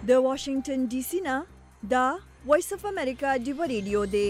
د واشنگټن ډي سي نه دا وایس اف امریکا دی ریډیو دی.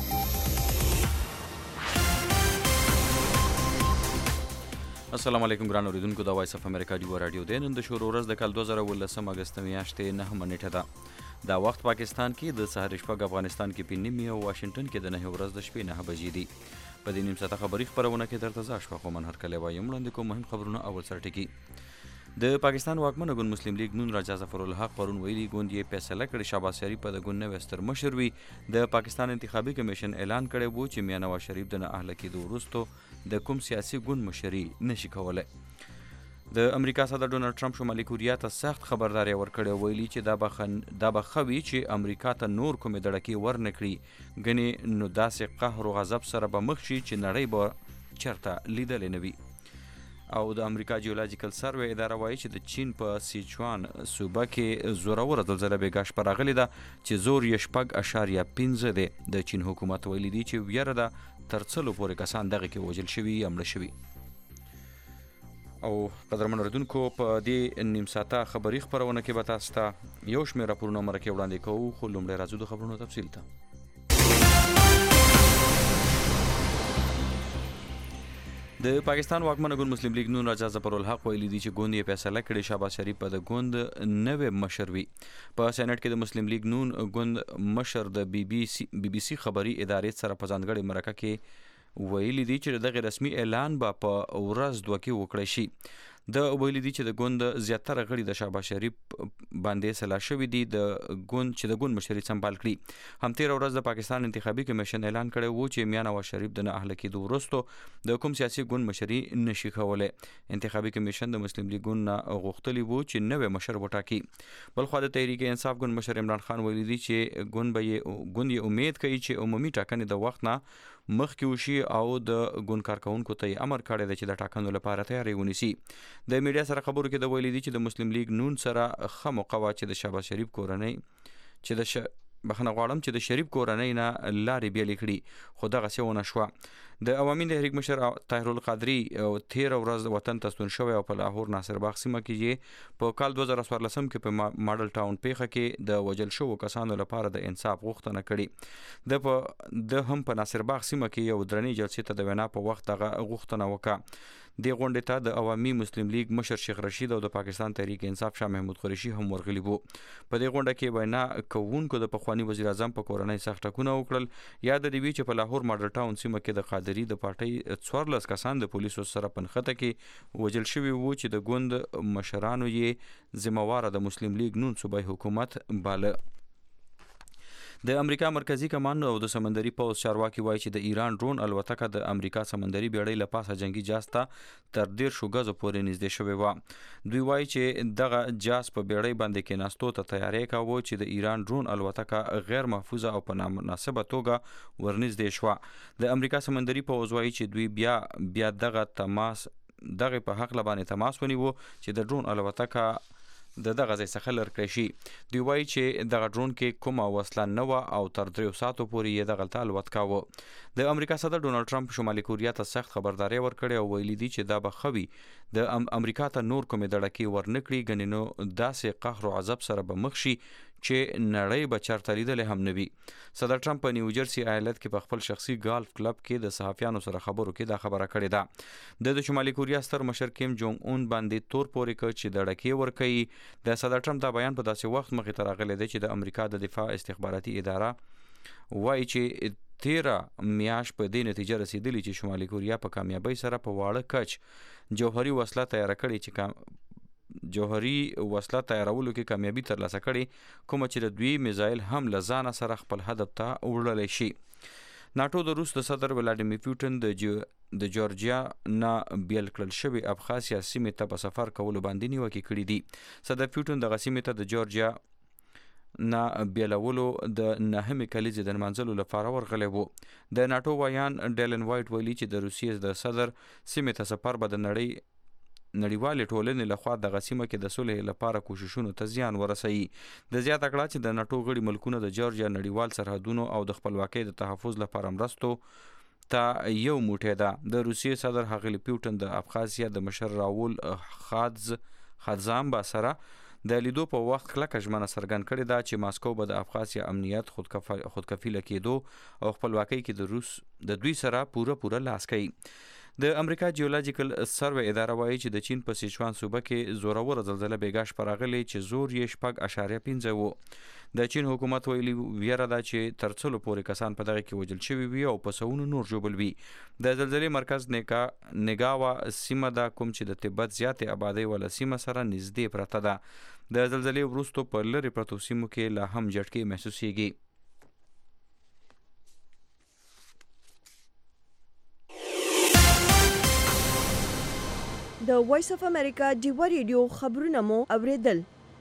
السلام علیکم ګران اوریدونکو، دا وایس اف امریکا دی رادیو دی. نن د شروع ورځ د کال 2018 اگست میاشتې 9 نیټه ده. دا وخت پاکستان کې د سحر شپږ، افغانستان کې 5 او واشنگټن کې د 9 ورځ د شپې 9 بجې دي. په دې نیم ساعته خبري خبرونه کې درته زه اشفاق ومن هرکلی وایم. وړاندې کوم مهم خبرونه. اول سرټکی د پاکستان واکمنه ګوند مسلم لیگ نون راجا ظفر الحق پرون ویلي ګوند یې فیصله کړې شهباز شریف په د ګوند نوی ستر مشر وي. د پاکستان انتخابي کمیشن اعلان کړی و چې میاں نواز شریف د نه اهله کېدو وروسته د کوم سیاسي ګوند مشري نشي کولی. د امریکا صدر ډونالډ ټرمپ شمالي کوریا ته سخت خبرداری ورکړی، ویلي چې دا به ښه وي چې امریکا ته نور کومې دړکې ورنه کړي، ګنې نو داسې قهر و غضب سره به مخ شي چې نړۍ به چېرته لیدلی نه وي. او د امریکا جیولوجیکل سروې اداره وایي چې د چین په سیچوان صوبه کې زوروره زلزله بېګا شپه راغلې ده چې زور یې 6.5 دی. د چین حکومت ویلي دی چې ویره ده تر څلو پورې کسان دغه کې وژل شوي یا مړه شوي. او قدرمن اوریدونکو، په دې نیم ساعته خبري خپرونه کې به تاسو ته یو شمېر راپورونه مرکې وړاندې کوو، خو لومړی راځو د خبرونو تفصیل ته. د پاکستان واکمنه ګوند مسلم لیگ نون راجا ظفر الحق ویلي دي چې ګوند یې فیصله کړې شهباز شریف په د ګوند نوی مشر وي. په سېنات کې د مسلم لیگ نون ګوند مشر د بي بي سي خبري ادارې سره په ځانګړې مرکه کې ویلي دي چې دغه رسمي اعلان به په ورځ دوه کې وکړی شي. د ویلي دي چې د ګوند زیاتره غړي د شهباز شریف باندې سلا شوي دي د ګوند مشري سمبال کړي. هم تېره ورځ د پاکستان انتخابي کمیشن اعلان کړی و چې میاں نواز شریف د نه اهله کېدو وروسته د کوم سیاسي ګوند مشري نشي کولی. انتخابي کمیشن د مسلم لیگ ګوند نه غوښتلي و چې نوی مشر وټاکي. بلخوا د تحریک انصاف ګوند مشر عمران خان ویلي دي چې ګوند یې امید کوي چې عمومي ټاکنې د وخت نه مخکې وشي او د ګوند کارکوونکو ته یې امر کړی دی چې د ټاکنو لپاره تیاری ونیسي. د میډیا سره خبرو کې د ویلي دي چې د مسلم لیگ نون سره ښه موقع وه چې د شهباز شریف کورنۍ چې د شریف کورنۍ نه لارې بیلې کړي، خو دغسې ونه شوه. د عوامي تحریک مشر طاهر القادري 13 ورځ وطن ته ستون شوی او په لاهور ناصر باغ سیمه کې یې په کال 2014 کې په ماډل ټاون پیښه کې د وژل شوو کسانو لپاره د انصاف غوښتنه کړې. د هم په ناصر باغ سیمه کې یو درنې جلسې ته د وینا په وخت دغه غوښتنه وکړه. دې غونډې ته د عوامي مسلم لیگ مشر شیخ رشید او د پاکستان تحریک انصاف شاه محمود قریشي هم ورغلي وو. په دې غونډه کې وینا کوونکو د پخواني وزیر اعظم په کورنۍ سخت ټکونه وکړل. یاد دې وي چې په لاهور ماډل ټاون سیمه کې د قادري د پارټۍ 14 کسان د پولیسو سره په نښته کې وژل شوي وو چې د ګوند مشرانو یې ذمهواره د مسلم لیگ نون صوبایي حکومت باله. د امریکا مرکزی کمان او د سمندري پوځ چارواکي وایي چې د ایران ډرون الوتکه د امریکا سمندري بیړۍ له پاسه جنگي جهاز ته تر 13 غزو پورې نږدې شوې وه. دوی وایي چې دغه جهاز په بیړۍ باندې کېناستو ته تیاری کاوه چې د ایران ډرون الوتکه غیر محفوظه او په نامناسبه توګه ورنږدې شوه. د امریکا سمندري پوځ وایي چې دوی بیا دغه په حق لبانې تماس ونیوه چې د ډرون الوتکه د دغه ځای څخه لرې کړی شي. دوی وایي چې دغه ډرون کې کومه وسله نه وه او تر 3 ساعتو پورې یې دغلته الوت کاوه. د امریکا صدر ډونالډ ټرمپ شمالي کوریا ته سخت خبرداری ورکړی او ویلي دي چې دا به ښه وي د امریکا ته نور کومې دړکې ورنه کړي، ګنې نو داسې قهر و عذاب سره به مخ شي چې نړۍ به چېرته لیدلی هم نه وي. صدر ټرمپ په نیو جرسي ایالت کې په خپل شخصي ګالف کلب کې د صحافیانو سره خبرو کې دا خبره کړې ده. د شمالي کوریا ستر مشر کیم جونګ اون باندې تور پورې کړ چې دړکې ورکوي. د صدر ټرمپ دا بیان په داسې وخت مخې ته راغلی دی چې د امریکا د دفاع استخباراتي اداره وایي چې 13 میاشت په دې نتیجه رسیدلی چې شمالي کوریا په کامیابۍ سره په واړه کچ جوهري وسله تیاره کړې چې جوهري وسله تیارولو کې کامیابي ترلاسه کړې، کومه چې د دوی میزایل هم له ځانه سره خپل هدف ته وړلی شي. ناټو د روس د صدر ولادیمیر پوټین د جورجیا نه بیل کړل شوي ابخازیا سیمې ته په سفر کولو باندې نیوکې کړي دي. صدر پوټین دغه سیمې ته د جورجیا نه بیلولو د 9مې کلیزې د نمانځلو لپاره ورغلی وو. د ناټو ویان ډیلن وایټ ویلي چې د روسیې د صدر سیمې ته سفر به د نړیوالې ټولنې لخوا دغه سیمه کې د صلح لپاره کوششونو ته زیان ورسوي. د زیاته کړه چې د ناټو غړي ملکونه د جورجیا نړیوال سرحدونو او د خپلواکۍ د تحفظ لپاره مرستو ته یو موټی ده. د روسیې صدر ښاغلي پیوټن د ابخازیا د مشر راول خادزامبا سره د لیدو په وخت کلکه ژمنه څرګند کړې ده چې ماسکو به د ابخازیا امنیت خودکفیله کېدو او خپلواکۍ کې د روس د دوی سره پوره لاس کوي. د امریکا جیولوجیکل سروې اداره وایي چې د چین په سیچوان صوبه کې زوروره زلزله بیګا شپه راغلې چې زور یې 6.5 و. د چین حکومت ویلي ویره ده چې تر څلو پورې کسان په دغه کې وژل شوي وي او په سوونو نور ژوبل وي. د زلزلې مرکز نګاوا سیمه ده کوم چې د تبت زیاتې آبادۍ ولا سیمه سره نږدې پرته ده. د زلزلې وروسته په لرې پرتو سیمو کې لا هم جټکې محسوسیږي. د وایس اف امریکا ډیوا ریډیو خبرونه مو اوریدل.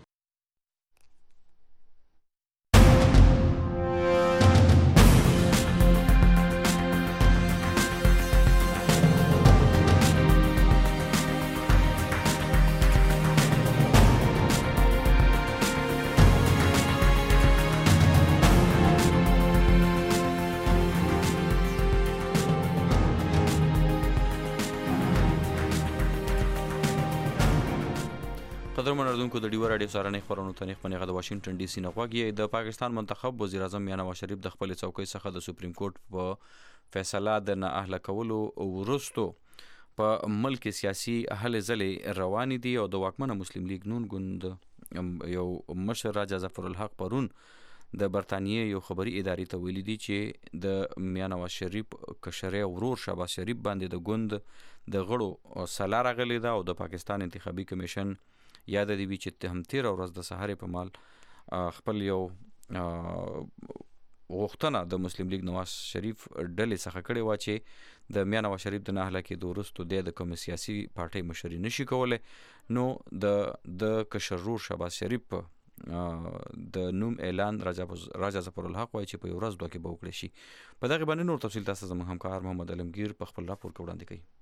قدرمن اردوونکو د ډیوا راډیو سارنې خبرونو ته نیخ پنیغه د واشنگټن ډي سي نه غوږی. د پاکستان منتخب وزیر اعظم میاں نواز شریف د خپل څوکۍ څخه د سپریم کورټ په فیصله د نه اهله کولو وروسته په ملک سیاسي هلې ځلې روانې دي او د واکمنه مسلم لیگ نون ګوند یو مشر راجا ظفر الحق پرون د برطانیې یو خبري ادارې ته ویلي دي چې د میاں نواز شریف کشري ورور شهباز شریف باندې د ګوند د غړو سلا راغلې ده او د پاکستان انتخابي کمیشن یاد دی وی چې هم 13 ورځ د سهارې په مال خپل یو غوښتنه د مسلم لیگ نواز شریف ډلې څخه کړې و چې د میاں نواز شریف د نه اهله کېدو وروسته د کوم سیاسي پارټۍ مشري نشي کولی. نو د کشرور شهباز شریف د نوم اعلان راجا ظفر الحق وایي چې په یو ورځ دوه کې به وکړی شي. په دغه باندې نور تفصیل تاسو زموږ همکار محمد علمگیر په خپل راپور کې وړاندې کوي.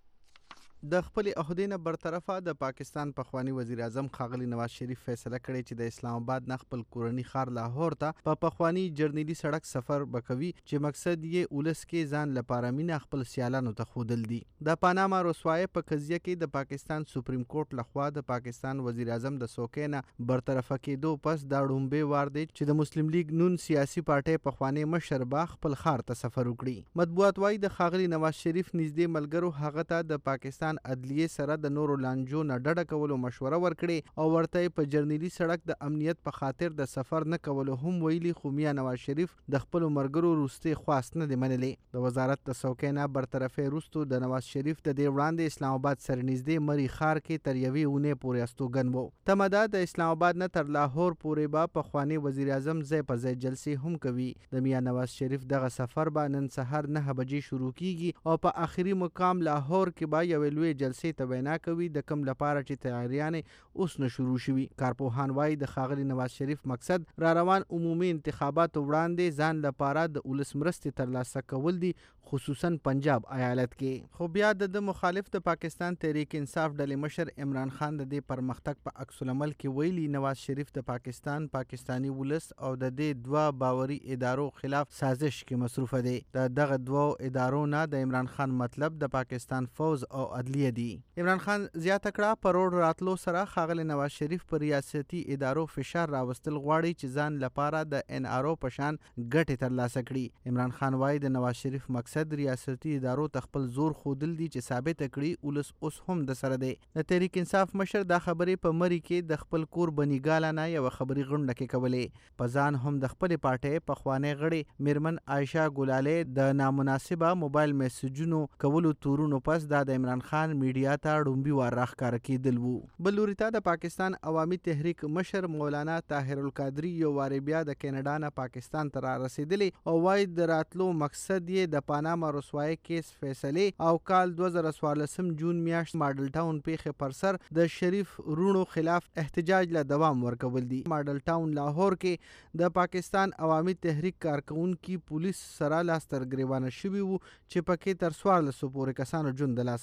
د خپل عہدې نه برطرفه د پاکستان پخوانی وزیر اعظم ښاغلي نواز شریف فیصله کړې چې د اسلام آباد نه خپل کورني ښار لاهور ته په پخوانی جرنیلي سړک سفر وکوي چې مقصد یې ولس کې ځان لپاره مینه خپل سیالانو ته ښودل دي. د پاناما رسوایي په قضیه کې د پاکستان سپریم کورټ لخوا د پاکستان وزیر اعظم د څوکۍ نه برطرفه کېدو پس دا ړومبی وار دی چې د مسلم لیگ نون سیاسي پارټۍ پخوانی مشر به خپل ښار ته سفر وکړي. مطبوعات وایي د ښاغلي نواز شریف نږدې ملګرو هغه ته د پاکستان عدلیه سره د نورو لانجو نه ډډه کولو مشوره ورکړي او ورته په جرنیلي سړک د امنیت په خاطر د سفر نه کولو هم ویلي، خو میاں نواز شریف د خپل مرګرو روستي خواست نه دی منلی. د وزارت د څوکۍ نه برطرفي وروسته د نواز شریف د دې وړاندې اسلام آباد سره نږدې مری ښار کې تر یوې اونۍ پورې استوګن وو. تمه ده د اسلام آباد نه تر لاهور پورې به پخوانی وزیر اعظم ځای په ځای جلسې هم کوي. د میاں نواز شریف دغه سفر به نن سهار 9 بجې شروع کیږي او په آخري مقام لاهور کې به یوې لوی جلسې ته وینا کوي، د کم لپاره چې تیاریانې اوس نه شروع شوي. کارپوهان وایي د ښاغلي نواز شریف مقصد را روان عمومي انتخاباتو وړاندې ځان لپاره د ولس مرستې ترلاسه کول دي، خصوصا پنجاب ایالت کې. خو بیا د مخالف د پاکستان تحریک انصاف ډلې مشر عمران خان د دې پرمختګ په عکس العمل کې ویلي نواز شریف د پاکستاني ولس او د دې دوه باوري ادارو خلاف سازش کې مصروفه دی. د دغه دوه ادارو نه د عمران خان مطلب د پاکستان فوز او عدلیه دی. عمران خان زیاته کړه په روډ راتلو سره ښاغلي نواز شریف پر ریاستي ادارو فشار راوستل غواړي چې ځان لپاره د NRO په شان ګټې ترلاسه کړي. عمران خان وایي د نواز شریف مقصد ریاستي ادارو ته خپل زور ښودل دي چې ثابت کړي ولس اوس هم د سره دی. د تحریک انصاف مشر دا خبرې په مری کې د خپل کور بنیګاله نه یو خبري غونډه کې کولې. په ځان هم د خپل پارټۍ پخوانی غړي میرمن عائشه ګلاله د نامناسبه موبایل میسجونو کولو تورونو پس د عمران خان میډیا ته ډومبي وار راښکاره کېدل وو. بل لوري ته د پاکستان عوامي تحریک مشر مولانا طاهر القادری یو وارې بیا د کینیډا نه پاکستان ته را رسېدلی او وایي د راتلو مقصد یې د پاناما رسوایي کیس فیصلې او کال 2014 جون میاشت ماډل ټاون پیښې پر سر د شریف رونو خلاف احتجاج له دوام ورکول دي. ماډل ټاون لاهور کې د پاکستان عوامي تحریک کارکونکي پولیس سره لاس تر ګریوانه شوي وو چې پکې تر 1400 پورې کسانو ژوند د لاسه ورکړی.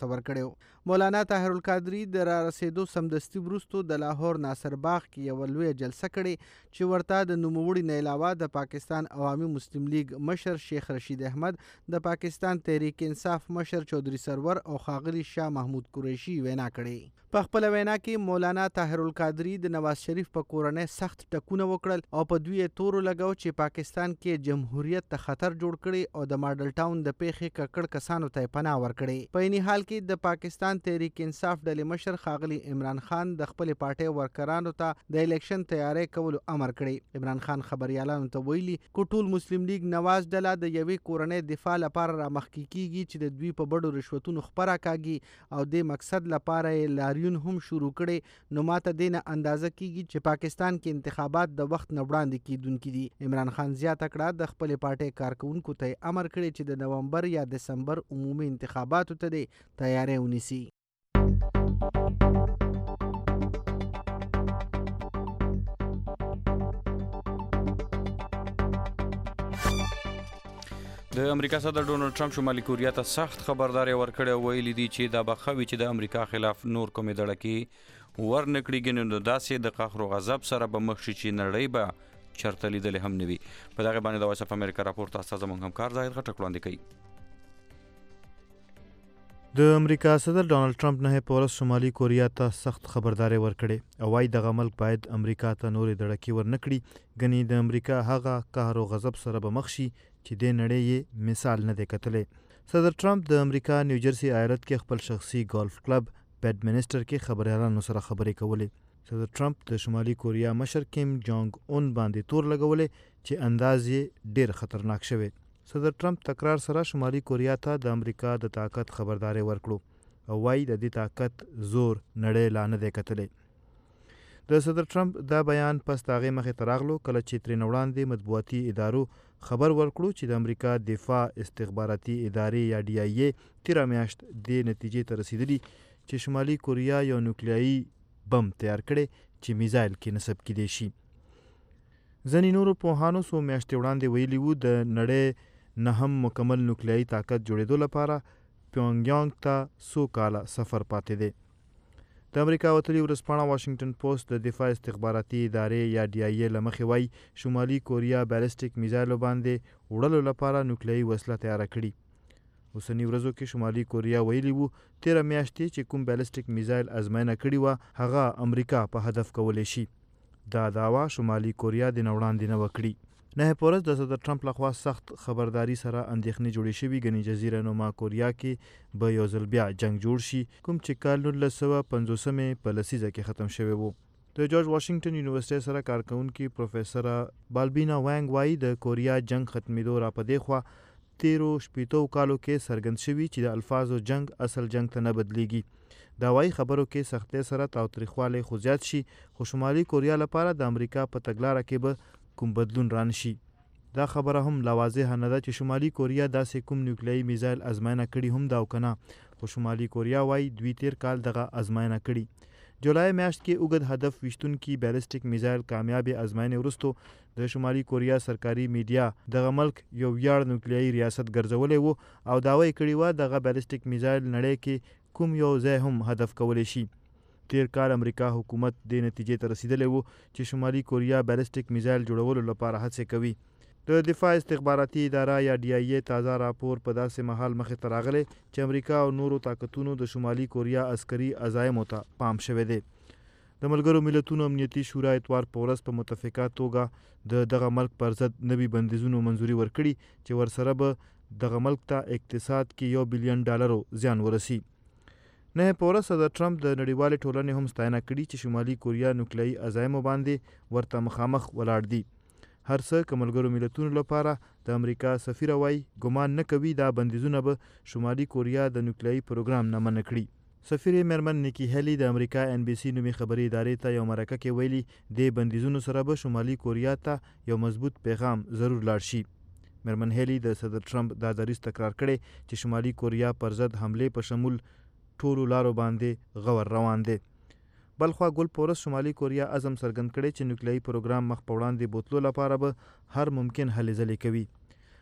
کړی. مولانا طاهر القادری د را رسېدو سمدستي وروستو د لاهور ناصر باغ کې یوه لویه جلسه کړې چې ورته د نوموړي نه علاوه د پاکستان عوامي مسلم لیگ مشر شیخ رشید احمد، د پاکستان تحریک انصاف مشر چودھری سرور او ښاغلي شاه محمود قریشي وینا کړې. په خپله وینا کې مولانا طاهر القادری د نواز شریف په کورنۍ سخت ټکونه وکړل او په دوی یې تورو لګاو چې پاکستان کې جمهوریت ته خطر جوړ کړي او د ماډل ټاون د پیښې ککړ کسانو ته پناه ورکړي. په عیني حال کې د پاکستان تحریک انصاف ډلې مشر ښاغلي عمران خان د خپلې پارټۍ ورکرانو ته د الیکشن تیاری کولو امر کړی. عمران خان خبریالانو ته ویلي کو ټول مسلم لیگ نواز ډله د یوې کورنۍ دفاع لپاره رامخکې کیږي چې د دوی په بډو رشوتونو خپره کاږي او د مقصد لپاره یې لاریون هم شروع کړي. نو ماته دې نه اندازه کیږي چې پاکستان کې انتخابات د وخت نه وړاندې کیدونکي دي. عمران خان زیاته کړه د خپلې پارټۍ کارکونکو ته امر کړی چې د نومبر یا دسمبر عمومي انتخاباتو ته دې تیاری ونیسي. د امریکا صدر ډونالد ټرمپ شمالي کوریا ته سخت خبرداری ورکړی او ویلي دي چې دا به ښه وي چې د امریکا خلاف نور کومې دړکې ورنکړي، ګنې نو داسې د قهر و غضب سره به مخ شي چې نړۍ به چرته لیدلې هم نه وي. په دغې باندې د وایس اف امریکا راپور ته استاد زموږ همکار زاهد غټک وړاندې کوي. د امریکا صدر ډونالد ټرمپ نه په ورځ شمالي کوریا ته سخت خبرداری ورکړې او وايي دغه ملک باید امریکا ته نورې دړکې ورنکړي، ګنې د امریکا هغه قهر و غضب سره به مخ شي چې د نړۍ یې مثال نه دی کتلی. صدر ټرمپ د امریکا نیوجرسي ایالت کې خپل شخصي ګالف کلب بیډمنسټر کې خبریالانو سره خبرې کولې. صدر ټرمپ د شمالي کوریا مشر کیم جونګ اون باندې تور لګولې چې انداز یې ډیر خطرناک شوی. صدر ټرمپ تکرار سره شمالي کوریا ته د امریکا د طاقت خبرداری ورکړو او وايي د دې طاقت زور نړۍ لا نه دی کتلی. د صدر ټرمپ دا بیان پس د هغې مخې ته راغلو کله چې ترې وړاندې مطبوعاتي ادارو خبر ورکړو چې د امریکا دفاع استخباراتي ادارې یا DIA تیره میاشت دې نتیجې ته رسیدلي چې شمالي کوریا یو نوکلیایي بم تیار کړی چې میزایل کې نصب کیدی شي. ځینې نورو پوهانو څو میاشتې وړاندې ویلي وو د نړۍ نه هم مکمل نوکلیایي طاقت جوړېدو لپاره پیونګیانګ ته څو کاله سفر پاتې دی. د امریکا وتلي ورځپاڼه واشنګټن پوسټ د دفاع استخباراتي ادارې یا DIA له مخې وایي شمالي کوریا بیلسټیک میزایلو باندې وړلو لپاره نوکلیایي وسله تیاره کړي. اوسني ورځو کې شمالي کوریا ویلي وو تیره میاشتې چې کوم بیلسټیک میزایل ازموینه کړې وه هغه امریکا په هدف کولی شي. دا دعوه شمالي کوریا د نه وړاندې نه وکړي. نه په ورځ د صدر ټرمپ لخوا سخت خبرداري سره اندېښنې جوړې شوي، ګنې جزیره نما کوریا کې به یو ځل بیا جنګ جوړ شي، کوم چې کال 1950 په لسیزه کې ختم شوی و. د جورج واشنګټن یونیورسيټي سره کارکونکي پروفیسر بالبینا وانګ وایي د کوریا جنگ ختمېدو را په دې خوا 13 کالو کې څرګند شوي چې د الفاظو جنگ اصل جنگ ته نه بدلیږي. دا وایي خبرو کې سختۍ سره تاوتریخوالی خو زیات شي، خو شمالي کوریا لپاره د امریکا په تګلاره کې به کوم بدلون رانشي. دا خبره هم لا واضحه نه ده چې شمالي کوریا داسې کوم نیوکلیایي میزایل ازموینه کړي هم دا او که نه، خو شمالي کوریا وایي دوی تیر کال دغه ازموینه کړي. جولای میاشت کې اوږد هدف ویشتونکي بیلسټیک میزایل کامیابې ازموینې وروسته د شمالي کوریا سرکاري میډیا دغه ملک یو ویاړ نیوکلیایي ریاست ګرځولی و او دعوه یې کړې وه دغه بیلسټیک میزایل نړۍ کې کوم یو ځای هم هدف کولی شي. تیر کال امریکا حکومت دې نتیجې ته رسیدلی و چې شمالي کوریا بیلسټیک میزایل جوړولو لپاره هڅې کوي. د دفاع استخباراتي اداره یا DIA تازه راپور په داسې مهال مخې ته راغلی چې امریکا او نورو طاقتونو د شمالي کوریا عسکري عزایمو ته پام شوی دی. د ملګرو ملتونو امنیتي شورا اتوار په ورځ په متفقه توګه د دغه ملک پر ضد نوي بندیزونو منظوري ورکړي چې ورسره به دغه ملک ته اقتصاد کې $1 بلیون زیان ورسي. نه په ورځ صدر ټرمپ د نړیوالې ټولنې هم ستاینه کړي چې شمالي کوریا نوکلیایي عزایمو باندې ورته مخامخ ولاړ دي. هر څه که ملګرو ملتونو لپاره د امریکا سفیر وایي ګمان نه کوي دا بندیزونه به شمالي کوریا د نوکلیایي پروګرام نه منع کړي. سفیر میرمن نیکی هیلی د امریکا NBC نومي خبري ادارې ته یو مرکه کې ویلي د بندیزونو سره به شمالي کوریا ته یو مضبوط پیغام ضرور لاړ شي. میرمن هیلی د صدر ټرمپ دا دریځ تکرار کړی چې شمالي کوریا پر ضد حملې په شمول ټولو لارو باندې غور روان دی. بلخوا ګل پورس شمالي کوریا عزم څرګند کړی چې نوکلیایي پروګرام مخ په وړاندې بوتلو لپاره به هر ممکن هلې ځلې کوي.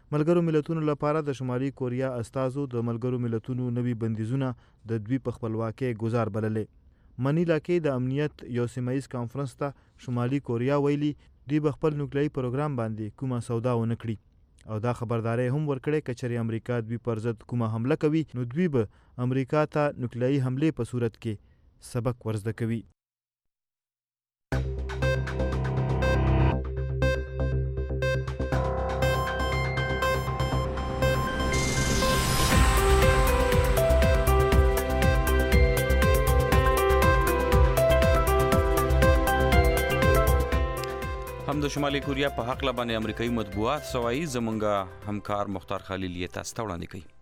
ملګرو ملتونو لپاره د شمالي کوریا استازو د ملګرو ملتونو نوي بندیزونه د دوی په خپلواکۍ ګزار بللې. منیلا کې د امنیت یو سیمه ییز کانفرنس ته شمالي کوریا ویلي دوی به خپل نوکلیایي پروګرام باندې کومه سودا ونه کړي او دا خبرداری هم ورکړې که چېرې امریکا دوی پر ضد کومه حمله کوي نو دوی به امریکا ته نوکلیایي حملې په صورت کې سبق ورزده کوي. هم د شمالي کوریا په حق باندې امریکایي مطبوعات سوایي زمونږ همکار مختار خلیل یې تاسو ته وړاندې کوي.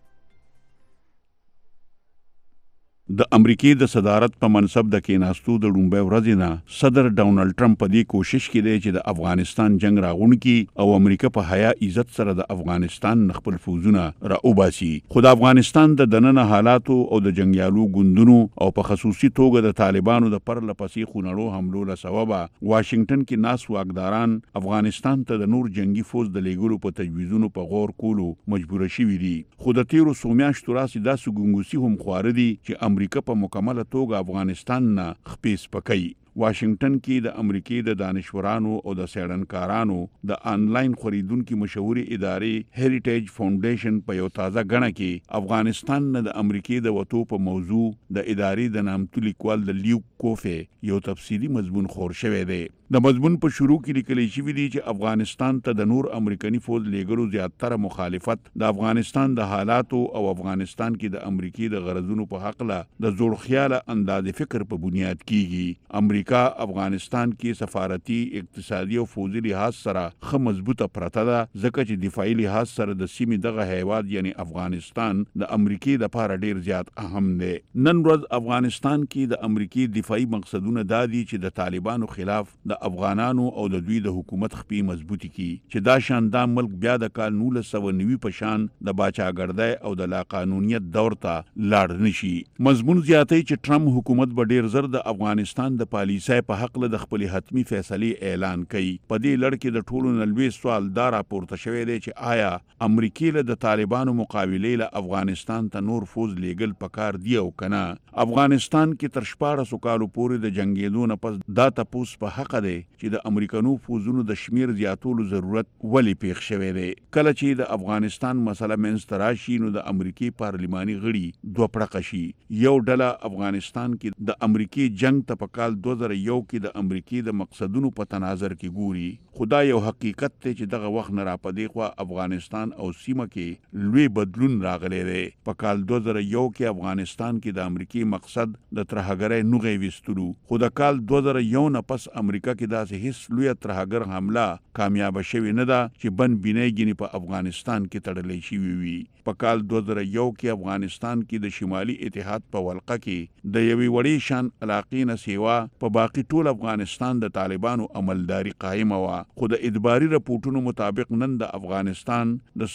د امریکای د صدارت په منصب د کېناستو د لومړۍ ورځې نه صدر ډونالد ټرمپ په دې کوشش کې دی چې د افغانستان جنگ راغونکي او امریکا په حیا عزت سره د افغانستان خپل فوزونه راوباسي. خو د افغانستان د دننه حالاتو او د جنگیالو ګوندونو او په خصوصي توګه د طالبانو د پرله پسې خونړو حملو له سببه واشنگټن کې ناس واکداران افغانستان ته د نور جنگي فوج د لیږلو په تجویزونو په غور کولو مجبور شوي دي. خو د تیرو څو میاشتو راهیسې داسې ګنګوسي هم خواره دي چې امریکا په مکمله توګه افغانستان نه خپې سپکوي. واشنگټن کې د امریکای د دانشورانو او د څېړنکارانو د آنلاین خریدونکو مشهوري ادارې هریټیج فاونډیشن په یو تازه غڼه کې افغانستان نه د امریکای د وټو په موضوع د ادارې د نامتو لیکوال د لیو کوفه یو تفصیلی مضمون خور شوی دی. د مضمون په شروع کې لیکل شوی دی چې افغانستان ته د نور امریکایي فوج لیږلو زیاتره مخالفت د افغانستان د حالاتو او افغانستان کې د امریکای د غرضونو په حق له د زوړ خیال انداز فکر په بنیاد کیږي. امریکا افغانستان کې سفارتي اقتصادي او فوجي لحاظ سره خه مضبوطه پرته ده ځکه چې دفاعي لحاظ سره د سیمې دغه هیواد یعنی افغانستان د امریکای د لپاره ډیر زیات اهم دی. نن ورځ افغانستان کې د امریکای دفاعي مقصدونه دا دي چې د طالبانو خلاف د افغانانو او د دوی د حکومت خپې مضبوطی کی چې دا شاندار ملک بیا د کال 1990 په شان د باچاګردۍ او د لا قانونیت دور ته لاړ نشي. مضمون زیاتوي چې ټرمپ حکومت به ډیر زر د افغانستان د پالیسۍ په حق له د خپل حتمی فیصلې اعلان کوي. په دې لړ کې د ټولو نلوي سوال دا راپورته شوی دی چې آیا امریکای له د طالبانو مقابله له افغانستان ته نور فوج لیږل پکار دی او کنه. افغانستان کې تر 14 کالو پورې د جنگیدو نه پس دا تپوس په حق دی چې د امریکانو فوجونو د شمیر زیاتولو ضرورت ولې پیښ شوی دی. کله چې د افغانستان مسله منځ ته راشي نو د امریکای پارلماني غړي دوه پړقه شي. یو ډله افغانستان کې د امریکای جنگ ته په کال 2001 کې د امریکای د مقصدونو په تناظر کې ګوري. خدا یو حقیقت دی چې دغه وخت نه را پدې خو افغانستان او سیمه کې لوی بدلون راغلی دی. په کال 2001 کې افغانستان کې د امریکای مقصد د ترهګرۍ نوغې وستلو. خو د کال 2001 نه پس امریکا کې داسې هیڅ لوی ترهګر حمله کامیاب شوی نه ده چې بن بینۍ ګینې په افغانستان کې تړلې شوی وي. په کال 2001 کې افغانستان کې د شمالي اتحاد په ولقه کې د یوې وړې شان علاقې نه سیوا په باقي ټول افغانستان د طالبانو عملداري قائمه وه. خو د ادباري رپورټونو مطابق نن د افغانستان د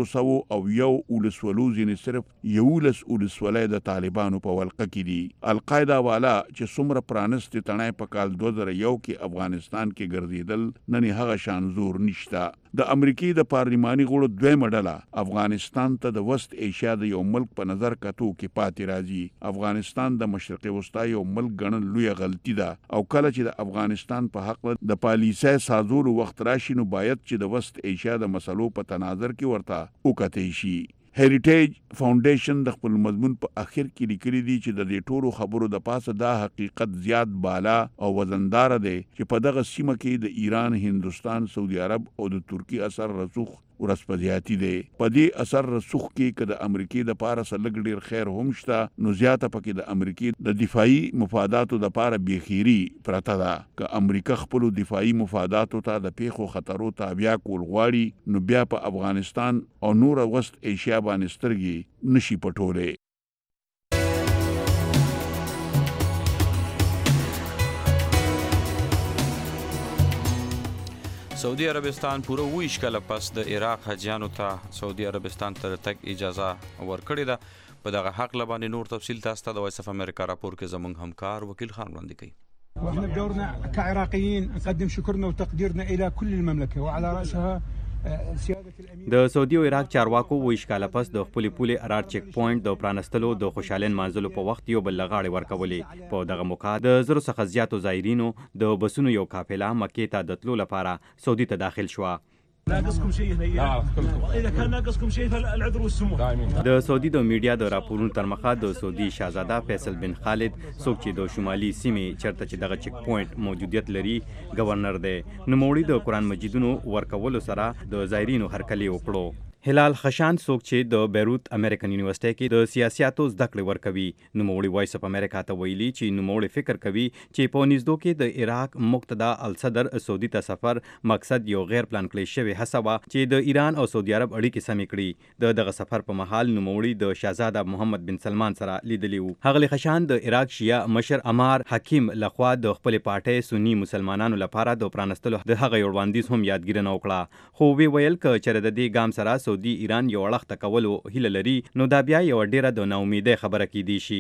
301 ولسوالو ځینې صرف 11 ولسوالۍ د طالبانو په ولقه کې دي. القاعده والا چې څومره پرانستې تڼۍ په کال 2001 کې افغانستان کې ګرځیدل نن هغه شان زور نشته. د امریکای د پارلماني غړو دویمه ډله افغانستان ته د وست ایشیا د یو ملک په نظر کتو کې پاتې راځي. افغانستان د مشرقي وسطا یو ملک ګڼل لوی غلطي ده او کله چې د افغانستان په حق د پالیسۍ سازولو وخت راشي نو باید چې د وست ایشیا د مسلو په تناظر کې ورته وکتې شي. هریټیج فاونډیشن د خپل مضمون په اخر کې لیکلي دي چې د دې ټولو خبرو د پاسه دا حقیقت زیات بالا او وزندار دی چې په دغه سیمه کې د ایران، هندستان، سعودي عرب او د ترکی اثر رسوخ ورسپدياتي دی. په دې اثر رسوخ کې که د امریکای د پاره سلګ ډیر خیر هم شته نو زیاته پکې د امریکای د دفاعي مفاداتو د پاره بیخيري پرته ده. که امریکا خپل دفاعي مفاداتو ته د پیښو خطرو تابع کول غواړي نو بیا په افغانستان او نور وست ایشیا باندې سترګې نشي پټولې. سعودي عربستان پوره 20 کاله پس د عراق حاجیانو ته سعودي عربستان ته تک اجازه ورکړې ده. په دغه حق لبانې نور تفصیل تاسو ته د وایس اف امریکا راپور کې زموږ همکار وکیل خان وړاندې کوي. واحنا بدورنا كعراقيين نقدم شكرنا وتقديرنا الى كل المملكه وعلى راسها د سعودي او عراق چارواکو ویش کاله پس د خپل پولې ارار چیک پوینټ د پرانستلو د خوشالین مانځلو په وخت یو بل لغاړې ورکولې. په دغه موقع د زرو څخه زیاتو زایرینو د بسونو یو قافله مکې ته د تلو لپاره سعودي ته داخل شوه. ناقصكم شيء هنا اذا كان ناقصكم شيء فالعذر والسمو. د سعودي د میډیا د راپورونو تر مخه د سعودي شاهزاده فیصل بن خالد څوک چې د شمالي سیمې چرته چې دغه چیک پوینټ موجودیت لري ګورنر دی، نوموړي د قرآن مجیدونو ورکولو سره د زایرینو هرکلی وکړو. هلال خشان څوک چې د بیروت امریکن یونیورسيټي کې د سیاسياتو زده کړې ورکوي، نوموړي وایس اف امریکا ته ویلي چې نوموړي فکر کوي چې په نږدو کې د عراق مقتدا الصدر سعودي ته سفر مقصد یو غیر پلان کړی شوی هڅه وه چې د ایران او سعودي عرب اړیکې سمې کړي. دغه سفر په مهال نوموړي د شاهزاده محمد بن سلمان سره لیدلی وو. هغلی خشان د عراق شیعه مشر عمار حکیم لخوا د خپل پارټۍ سنی مسلمانانو لپاره د پرانستلو د هغه یو وړاندیز هم یادګیرنه وکړه، خو وی ویل ک چې د دې ګام سره سعودي ایران یو اړخ کولو هیله لري نو دا بیا یو ډیره د ناامیدۍ خبره کیدی شي.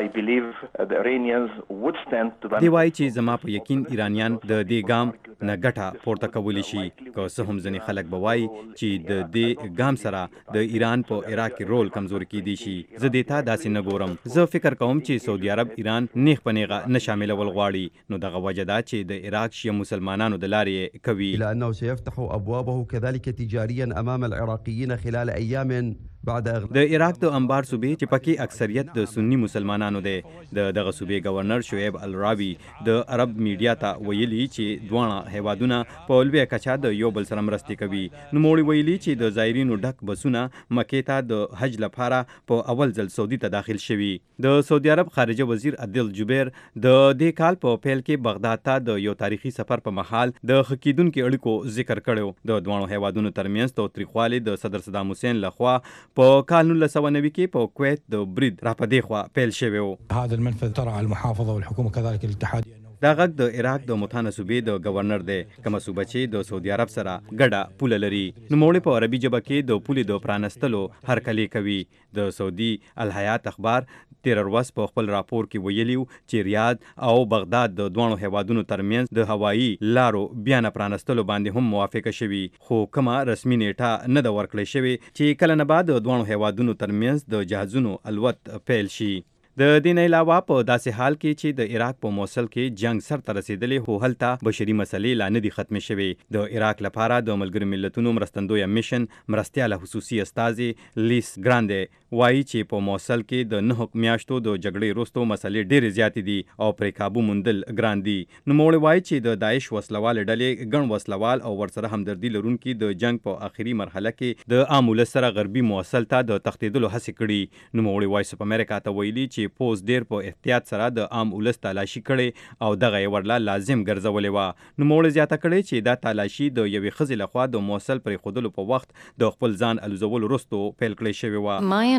دی وایي چې زما په یقین ایرانیان د دې ګام نه ګټه پورته کولی شي، که څه هم ځینې خلک به وایي چې د دې ګام سره د ایران په عراق کې رول کمزور کیدی شي. زه دې ته داسې نه ګورم، زه فکر کوم چې سعودي عرب ایران نیغ په نیغه نه شاملول غواړي، نو دغه وجه ده چې د عراق شیعه مسلمانانو د لارې کوي. لأنه سيفتح أبوابه كذلك تجاريا أمام العراقيين خلال أيام بعد د عراق د انبار صوبې چې پکې اکثریت د سنی مسلمانانو دی، دغه صوبې گورنر شعیب الراوی د عرب میډیا ته ویلي چې دواړه هیوادونه په لویه کچه د یو بل سره مرستې کوي. نوموړي ویلي چې د زایرینو ډک بسونه مکې ته د حج لپاره په اول ځل سعودي ته داخل شوي. د سعودي عرب خارجه وزیر عادل جبیر د دې کال په پیل کې بغداد ته د یو تاریخي سفر په مهال د خکیدونکو اړیکو ذکر کړو. د دواړو هیوادونو ترمنځ تاوتریخوالی د صدر صدام حسین لخوا په کال 1990 کې په کویت د برید را پدې خوا پیل شوی و. هذا المنفذ ترعى المحافظه والحكومه كذلك الاتحاديه. دا غږ د عراق د متحده صوبې د گورنر دی، کومه صوبه چې د سعودي عرب سره ګډه پوله لري. نوموړي په عربي ژبه کې د پولې د پرانستلو هرکلی کوي. د سعودي الحیات اخبار تیر ورځ په خپل راپور کې ویلي چې ریاض او بغداد د دوه هیوادونو ترمنځ د هوایي لارو بیا نه پرانستلو باندې هم موافقه شوي، خو کومه رسمي نیټه نه ده ورکړل شوې چې کله نه بعد د دوه هیوادونو ترمنځ د جهازونو الوت پیل شي. د دې نه علاوه په داسې حال کې چې د عراق په موصل کې جنگ سر ته رسیدلی، خو هلته بشري مسلې لا نه دي ختمې شوې. د عراق لپاره د ملګرو ملتونو مرستندویه میشن مرستیاله خصوصي استازي لیس ګراندې وایي چې په موصل کې د 9 میاشتو د جګړې وروسته مسلې ډېرې زیاتې دي او پرې کابو موندل ګران دي. نوموړي وایي چې د داعش وسلوال ډلې ګڼ وسلوال او ورسره همدردي لرونکي د جنگ په آخري مرحله کې د عام ولس سره غربي موصل ته د تښتېدلو هڅې کړي. نوموړي وایس اف امریکا ته ویلي چې پوز ډیر په احتیاط سره د عام ولس تلاشي کړي او دغه یې ورله لازم ګرځولې وه. نوموړي زیاته کړې چې دا تلاشي د یوې ښځې لخوا د موصل پرېښودلو په وخت د خپل ځان الوزولو وروسته پیل کړې شوې وه.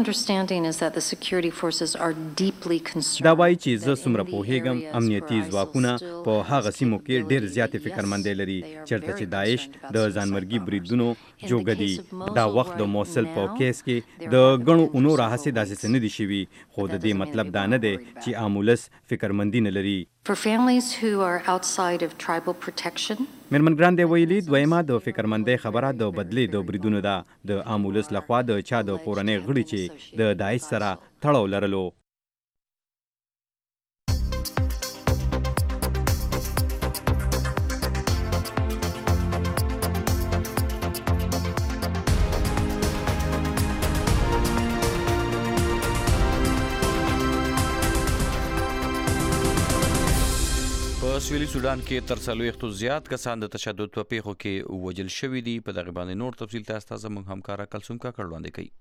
دا وایي چې زه څومره پوهیږم امنیتي ځواکونه په هغه سیمو کې ډېر زیاتې فکرمندۍ لري چېرته چې داعش د ځانمرګي بریدونو جوګه دي. دا وخت د موصل په کیس کې د ګڼو اونو راهیسې داسې څه نه دي شوي، خو د دې مطلب دا نه دی چې عام ولس فکرمندي نه لري. میرمن ګراندې ویلي دویمه د فکرمندۍ خبره د بدلې د بریدونو ده. د عام ولس لخوا د چا د کورنۍ غړي چې د داعش سره تړاو لرلو. په سویلي سودان کې تر 40 زیات کسان د تشدد په پیښو کې وژل شوي دي. په دغه باندې نور تفصیل تاسو ته زموږ همکار کلثوم کاکړ وړاندې کوي.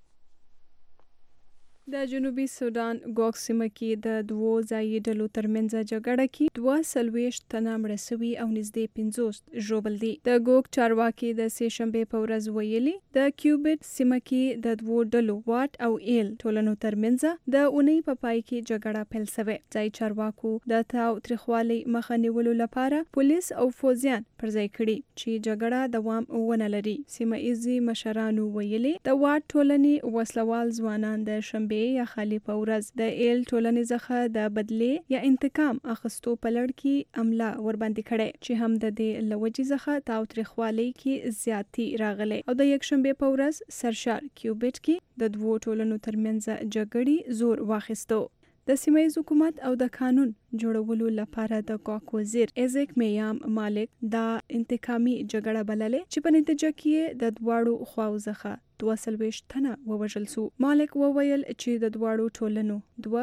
د جنوبي سودان ګوک سیمه کې د دوو ځایي ډلو ترمنځ جګړه کې 42 تنه مړه سوي او نږدې 50 ژوبل دي. د ګوک چارواکي د سې شنبې په ورځ ویلي د کیوبټ سیمه کې د دوو ډلو واټ او ایل ټولنو ترمنځ د اونۍ په پای کې جګړه پیل شوه. ځایي چارواکو د تاوتریخوالي مخه نیولو لپاره پولیس او فوجیان پر ځای کړي چې جګړه دوام ونه لري. سیمه ایزي مشرانو ویلي د واټ ټولنې وسلوال ځوانان د شنبې شنبه یا خالی په ورځ د ایل ټولنې څخه د بدلې یا انتقام اخستو په لړ کې عمله ورباندې کړې چې هم د دې لوجې څخه تاوتریخوالي کې زیاتی راغلي او د یک شنبه په ورځ سرشار کیوبیټ کې د دوو ټولنو ترمنځ جګړې زور واخیستو. د سیمه‌ییز حکومت او د قانون جوړولو لپاره د کوک وزیر ایزیک میام مالک دا انتقامي جګړه بللې چې په نتیجه کې د دواړو خواو څخه 22 تنه ووژل سو. مالک وویل چې د دواړو ټولنو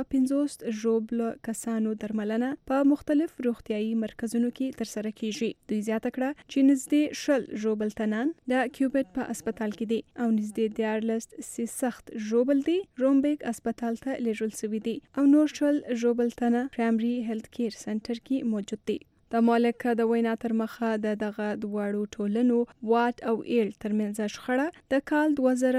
52 ژوبل کسانو درملنه په مختلف روغتيایي مرکزونو کې ترسره کیږي. دوی زیاته کړه چې نږدې 10 ژوبل تنان د کیوبیټ په هسپتال کې دي او نږدې 14 سخت ژوبل دي رومبیک هسپتال ته لیږل شوي دي او نور 10 ژوبل تنه پرایمري هیلث کیر سنټر کې موجود دي. د مالک د وینا تر مخه دغه دواړو ټولنو واټ او ایل ترمنځ شخړه د کال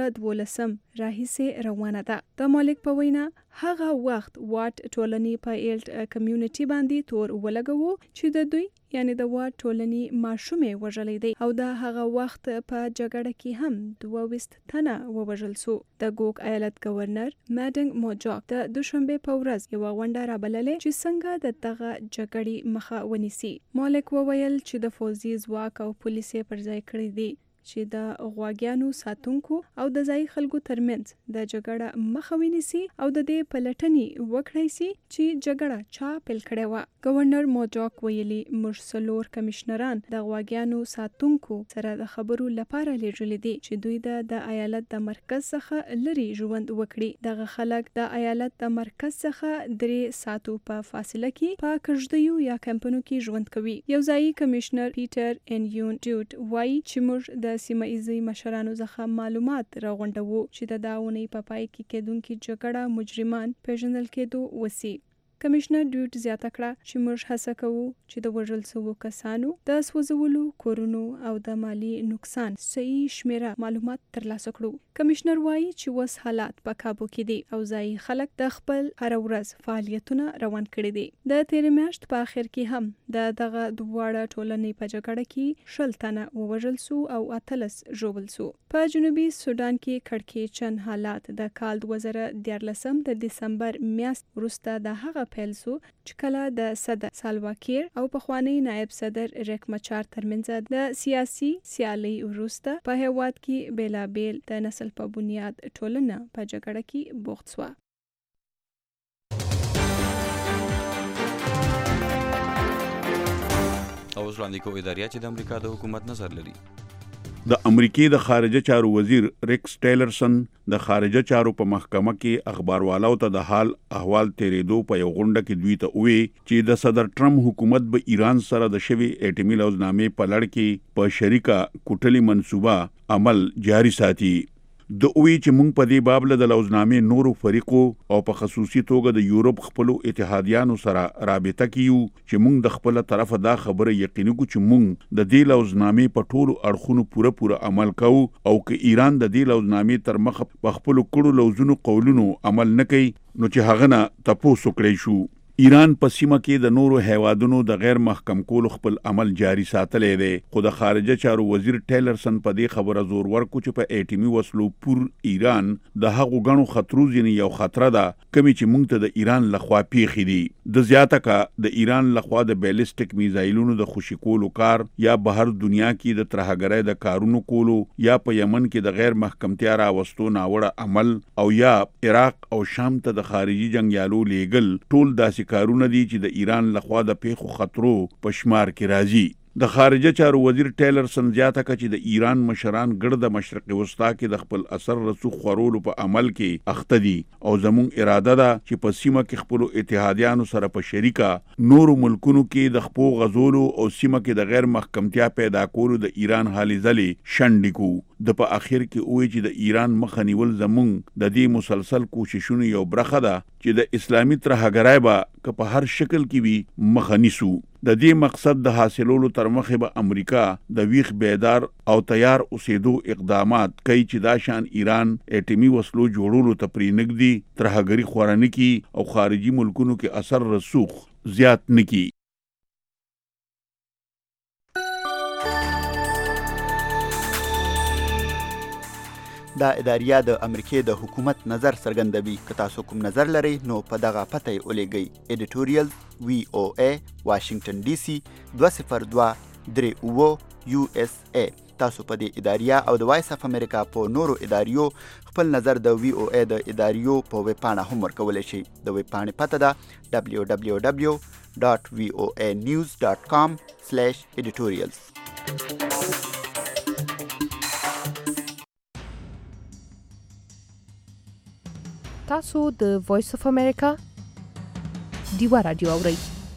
2012 راهیسې روانه ده. د مالک په وینا هغه وخت واټ ټولنې په ایل کمیونټي باندې تور ولګوو چې د دوی یعنی د واټ ټولنې ماشومې وژلې دي او د هغه وخت په جګړه کې هم 22 تنه ووژل سو. د ګوک ایالت گورنر ماډنګ موجاک د دوشنبه په ورځ یو غونډه را بللې چې څنګه د دغه جګړې مخه ونیسي. مالک وویل چې د فوزي ځواک او پولیسې پر ځای کړی دي چې د غواګانو ساتونکو او د ځای خلکو ترمنځ د جګړه مخه ونیسي او د دې پلټنې وکړای شي چې جګړه چا پیل کړې و. گورنر موجاک ویلي موږ څلور کمشنران د غواګانو ساتونکو سره د خبرو لپاره لیږلي دي چې دوی د ایالت د مرکز څخه لري ژوند وکړي. دغه خلک د ایالت د مرکز څخه 3 ساعتو په فاصله کې په کژدیو یا کمپونو کې ژوند کوي. یو ځای کمشنر پیټر انیون ډیوټ وایي چې موږ د سیمه‌ییزي مشرانو څخه معلومات راغونډوو چې د داونې په پای کې کېدونکې جګړه مجرمان پیژندل کېدو وسی. کمشنر ډیوټ زیاته کړه چې موږ هڅه کوو چې د وژل شوو کسانو د سوځولو کورونو او د مالی نقصان صحیح شمیره معلومات ترلاسه کړو. کمشنر وایي چې وس حالات په کابو کې دي او ځای خلک د خپل هر ورځ فعالیتونه روان کړي دي. د تیر میاشت په اخر کې هم دغه دواړه ټولنې په جګړه کې 10 تنه ووژل سو او 18 ژوبل سو. په جنوبي سودان کې کړکېچن حالات د کال 2014 د دسمبر میاشت وروسته د هغه پیل سو چې کله د صدر سالواکیر او پخوانی نائب صدر ریک مچار ترمنځ د سیاسي سیالي وروسته په هیواد کې بیلابیل د نسل په بنیاد ټولنه په جګړه کې بوخت شوه. او وړاندې کوي ادارې چې د امریکا د حکومت نظر لري. د امریکې د خارجه چارو وزیر ریکس ټیلرسن د خارجه چارو په محکمه کې اخباروالو ته د حال احوال تیریدو په یو غونډه کې دوی ته وویل چې د صدر ټرمپ حکومت به ایران سره د شوی اټومي لوزنامې په لړ کې په شریکه کوټلي منصوبه عمل جاري ساتي. د اوی چې مونږ په دې باب له د لوزنامې نورو فریقو او په خصوصي توګه د یورپ خپل اتحادیانو سره رابطه کیو چې مونږ د خپل طرفه دا خبره یقیني کو چې مونږ د دې لوزنامې په ټولو اړخونو پوره عمل کوو او که ایران د دې لوزنامې تر مخ په خپل کړو لوزونو قولونو عمل نه کوي نو چې هغه نه تاسو کړی شو. ایران په سیمه کې د نورو هیوادونو د غیر محکم کولو خپل عمل جاري ساتلې دی خو د خارجه چارو وزیر ټیلرسن په دې خبره زور ورکو چې په اټومي وسلو پور ایران د هغو غنو خطرو ځینې یو خطر ده کمی چې مونږ ته د ایران لخوا پیښې دي. د زیاته کا د ایران لخوا د بیلسټیک میزایلونو د خوشی کولو کار یا بهر دنیا کې د ترهګرۍ د کارونو کولو یا په یمن کې د غیر محکمتیا راوستو ناوړه عمل او یا عراق او شام ته د خارجي جنگیالو لیګل ټول داسې کارونه دي چې د ایران لخوا د پیښو خطرو په شمار کې راځي. د خارجه چارو وزیر ټیلرسن زیاته کړه چې د ایران مشران ګرد مشرق وسطا کې د خپل اثر رسوخ خورولو په عمل کې اخته دي او زموږ اراده ده چې په سیمه کې خپل اتحادیانو سره په شریکه نورو ملکونو کې د خپو غزولو او سیمه کې د غیر محکمتیا پیدا کولو د ایران حالي ځلې شنډ کو. د په اخر کې وایي چې د ایران مخه نیول زموږ د دې مسلسل کوششونو یو برخه ده چې د اسلامي ترهګرۍ به که په هر شکل کې وي مخه نیسو. د دې مقصد د حاصلولو تر مخه به امریکا د ویښ بیدار او تیار اوسېدو اقدامات کوي چې دا شان ایران اټومي وسلو جوړولو ته پرې نږدي ترهګري خورانه کی او خارجي ملکونو کې اثر رسوخ زیات نکي. دا اداریه د امریکای د حکومت نظر څرګندوي. که تاسو کوم نظر لرئ نو په دغه پته یې ولیږئ. ایډیټوریال VOA واشنگټن DC 20239 USA. تاسو په دې اداریه او د وایس اف امریکا په نورو اداریو خپل نظر د VOA د اداریو په ویب پاڼه هم ورکولی شئ. د ویب پاڼې پته ده www.voanews.com/editorials. تاسو د وایس اف امریکا ډیوا رادیو اورئ.